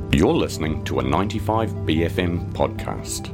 You're listening to a 95BFM podcast.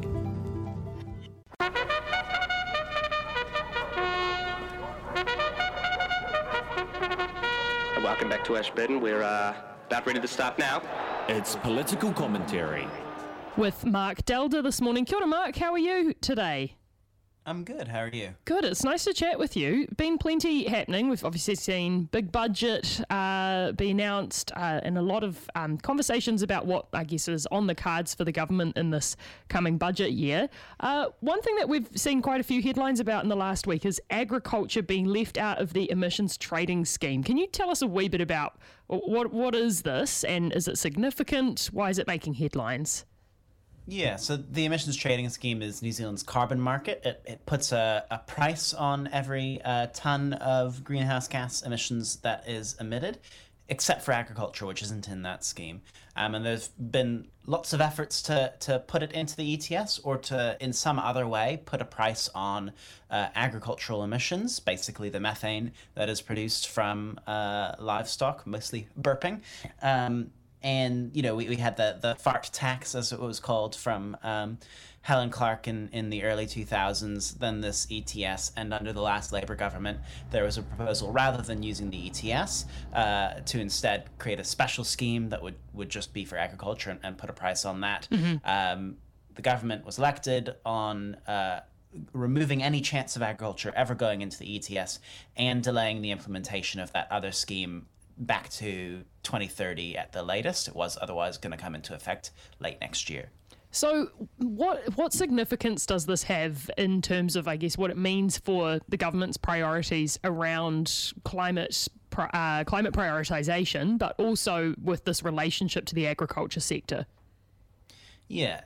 Welcome back to Ashburton. We're about ready to start now. It's political commentary. With Mark Delder this morning. Kia ora, Mark. How are you today? I'm good. How are you? Good. It's nice to chat with you. Been plenty happening. We've obviously seen big budget be announced and a lot of conversations about what I guess is on the cards for the government in this coming budget year. One thing that we've seen quite a few headlines about in the last week is agriculture being left out of the emissions trading scheme. Can you tell us a wee bit about what is this and is it significant? Why is it making headlines? Yeah, so the emissions trading scheme is New Zealand's carbon market. It puts a price on every tonne of greenhouse gas emissions that is emitted, except for agriculture, which isn't in that scheme. And there's been lots of efforts to put it into the ETS or to, in some other way, put a price on agricultural emissions, basically the methane that is produced from livestock, mostly burping. And, you know, we had the fart tax, as it was called, from Helen Clark in the early 2000s, then this ETS, and under the last Labour government, there was a proposal, rather than using the ETS, to instead create a special scheme that would just be for agriculture and put a price on that. Mm-hmm. The government was elected on removing any chance of agriculture ever going into the ETS and delaying the implementation of that other scheme back to 2030 at the latest. It was otherwise going to come into effect late next year. So what significance does this have in terms of, I guess, what it means for the government's priorities around climate prioritisation, but also with this relationship to the agriculture sector? Yeah,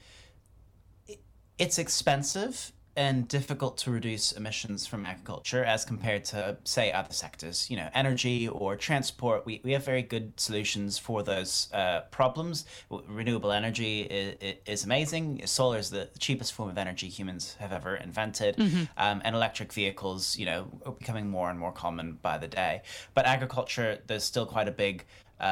it's expensive and difficult to reduce emissions from agriculture as compared to, say, other sectors. You know, energy or transport, we have very good solutions for those problems. Renewable energy is amazing. Solar is the cheapest form of energy humans have ever invented. Mm-hmm. And electric vehicles, you know, are becoming more and more common by the day. But agriculture, there's still quite a big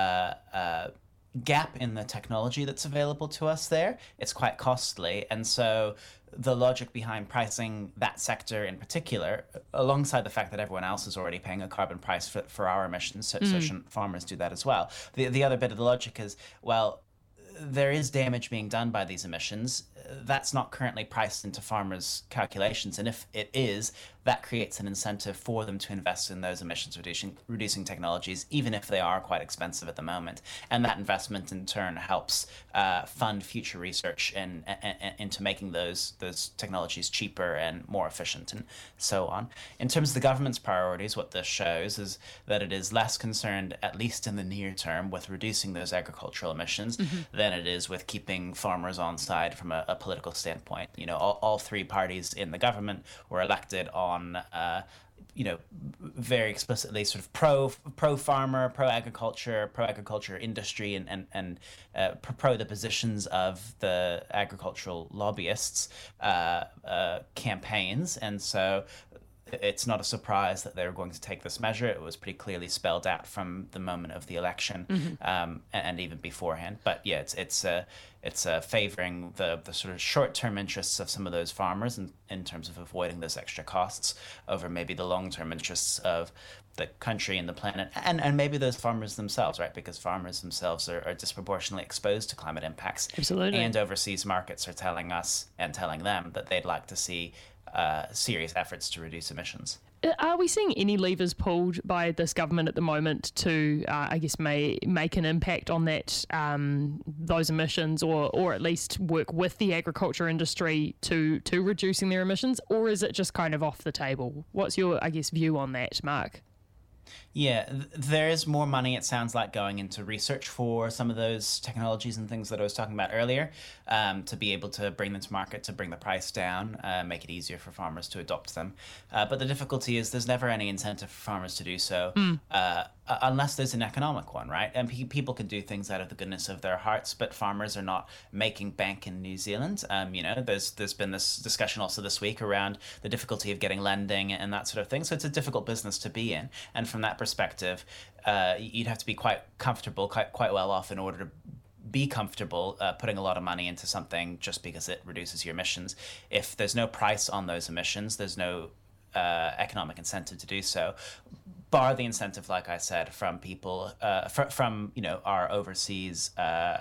gap in the technology that's available to us there. It's quite costly. And so the logic behind pricing that sector in particular, alongside the fact that everyone else is already paying a carbon price for our emissions, so shouldn't farmers do that as well? The other bit of the logic is, well, there is damage being done by these emissions. That's not currently priced into farmers' calculations. And if it is, that creates an incentive for them to invest in those emissions reducing technologies, even if they are quite expensive at the moment. And that investment in turn helps fund future research and into making those technologies cheaper and more efficient and so on. In terms of the government's priorities, what this shows is that it is less concerned, at least in the near term, with reducing those agricultural emissions than it is with keeping farmers on side from a political standpoint. You know, all three parties in the government were elected on very explicitly sort of pro farmer, pro agriculture industry, and pro the positions of the agricultural lobbyists campaigns, and so it's not a surprise that they were going to take this measure. It was pretty clearly spelled out from the moment of the election, and even beforehand. But yeah, it's favouring the sort of short-term interests of some of those farmers in terms of avoiding those extra costs over maybe the long-term interests of the country and the planet, and maybe those farmers themselves, right? Because farmers themselves are disproportionately exposed to climate impacts. Absolutely. And overseas markets are telling us and telling them that they'd like to see serious efforts to reduce emissions. Are we seeing any levers pulled by this government at the moment to, I guess, make an impact on that those emissions, or at least work with the agriculture industry to reducing their emissions, or is it just kind of off the table? What's your, I guess, view on that, Mark? Yeah, there is more money, it sounds like, going into research for some of those technologies and things that I was talking about earlier, to be able to bring them to market, to bring the price down, make it easier for farmers to adopt them. But the difficulty is there's never any incentive for farmers to do so unless there's an economic one, right? And people can do things out of the goodness of their hearts, but farmers are not making bank in New Zealand. There's been this discussion also this week around the difficulty of getting lending and that sort of thing. So it's a difficult business to be in. And from that perspective, you'd have to be quite comfortable, quite well off in order to be comfortable putting a lot of money into something just because it reduces your emissions. If there's no price on those emissions, there's no economic incentive to do so, bar the incentive, like I said, from people, from our overseas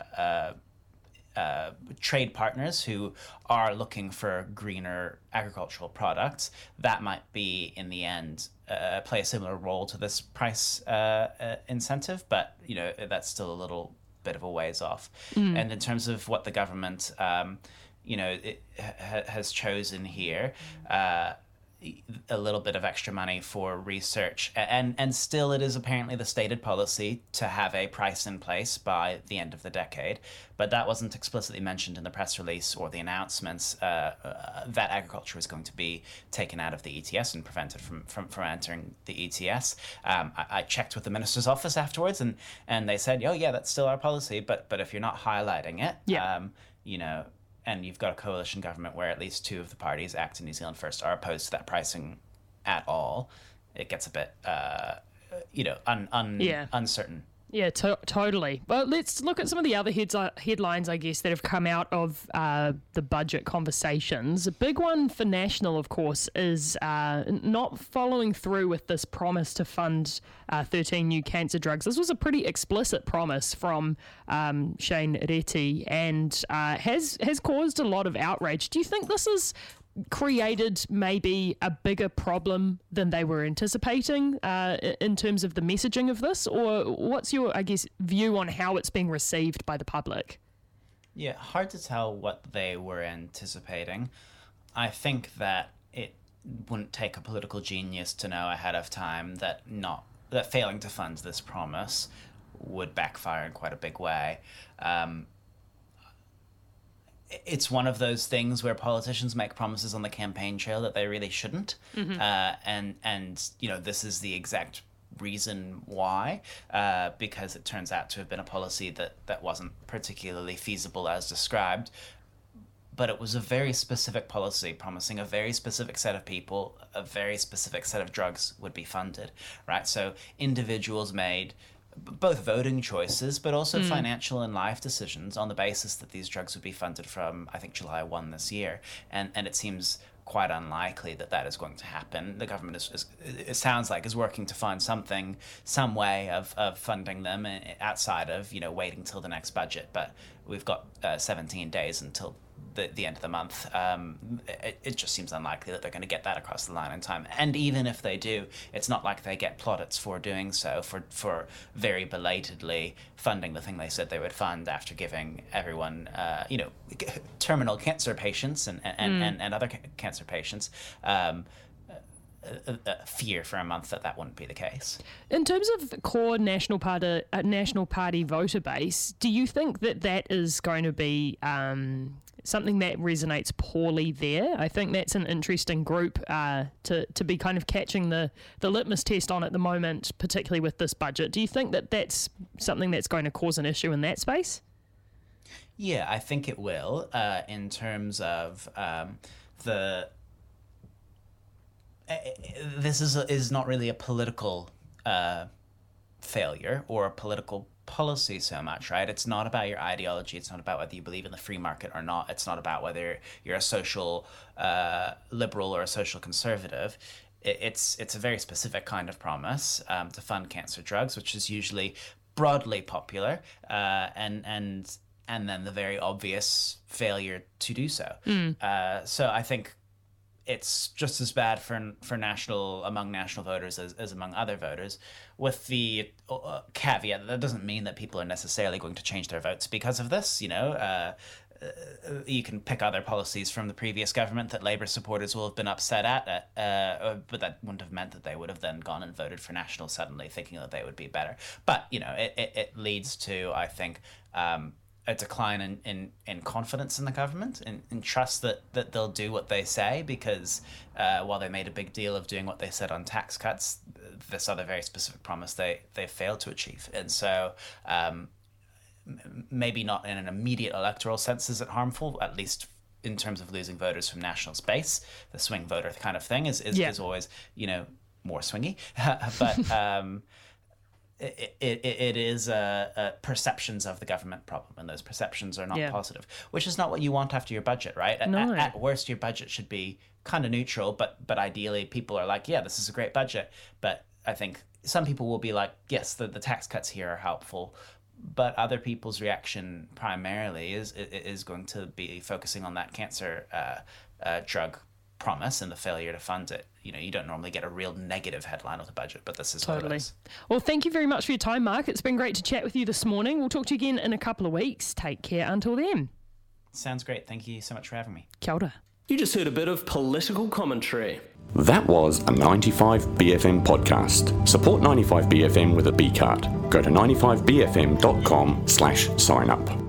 trade partners who are looking for greener agricultural products. That might be, in the end, play a similar role to this price incentive, but that's still a little bit of a ways off. And in terms of what the government has chosen here, a little bit of extra money for research, and still it is apparently the stated policy to have a price in place by the end of the decade, but that wasn't explicitly mentioned in the press release or the announcements that agriculture was going to be taken out of the ETS and prevented from entering the ETS. I checked with the minister's office afterwards, and they said, oh yeah, that's still our policy, but if you're not highlighting it, and you've got a coalition government where at least two of the parties, ACT and New Zealand First, are opposed to that pricing at all, it gets a bit, uncertain. Yeah, totally. Well, let's look at some of the other headlines, I guess, that have come out of the budget conversations. A big one for National, of course, is not following through with this promise to fund 13 new cancer drugs. This was a pretty explicit promise from Shane Reti, and has caused a lot of outrage. Do you think this is created maybe a bigger problem than they were anticipating in terms of the messaging of this, or what's your, I guess, view on how it's being received by the public? Yeah, hard to tell what they were anticipating. I think that it wouldn't take a political genius to know ahead of time that failing to fund this promise would backfire in quite a big way. It's one of those things where politicians make promises on the campaign trail that they really shouldn't. And this is the exact reason why, because it turns out to have been a policy that wasn't particularly feasible as described. But it was a very specific policy promising a very specific set of people, a very specific set of drugs would be funded, right? So individuals made both voting choices, but also financial and life decisions on the basis that these drugs would be funded from, I think, July 1 this year. And it seems quite unlikely that is going to happen. The government it sounds like, is working to find some way of funding them outside of, waiting till the next budget. But we've got 17 days until the end of the month. It just seems unlikely that they're going to get that across the line in time. And even if they do, it's not like they get plaudits for doing so, for very belatedly funding the thing they said they would fund after giving everyone, terminal cancer patients and other cancer patients fear for a month that wouldn't be the case. In terms of core National Party voter base, do you think that is going to be something that resonates poorly there? I think that's an interesting group to be kind of catching the litmus test on at the moment, particularly with this budget. Do you think that's something that's going to cause an issue in that space? Yeah, I think it will, in terms of this is not really a political failure or a political policy so much, right? It's not about your ideology. It's not about whether you believe in the free market or not. It's not about whether you're a social liberal or a social conservative. It's a very specific kind of promise to fund cancer drugs, which is usually broadly popular, and then the very obvious failure to do so. So I think it's just as bad among national voters as among other voters, with the caveat that doesn't mean that people are necessarily going to change their votes because of this. You can pick other policies from the previous government that Labour supporters will have been upset at, but that wouldn't have meant that they would have then gone and voted for National suddenly, thinking that they would be better. But it leads to, I think, a decline in confidence in the government, in trust that they'll do what they say, because while they made a big deal of doing what they said on tax cuts, this other very specific promise they failed to achieve. And so maybe not in an immediate electoral sense is it harmful, at least in terms of losing voters from National space. The swing voter kind of thing is always, more swingy. But it is perceptions of the government problem, and those perceptions are not positive, which is not what you want after your budget, right? No. At worst, your budget should be kind of neutral, but ideally people are like, yeah, this is a great budget. But I think some people will be like, yes, the tax cuts here are helpful, but other people's reaction primarily is going to be focusing on that cancer drug promise and the failure to fund it. You don't normally get a real negative headline with a budget, but this is what it is. Well, thank you very much for your time, Mark. It's been great to chat with you this morning. We'll talk to you again in a couple of weeks. Take care until then. Sounds great. Thank you so much for having me. Kia ora. You just heard a bit of political commentary. That was a 95BFM podcast. Support 95BFM with a B card. Go to 95bfm.com/sign up.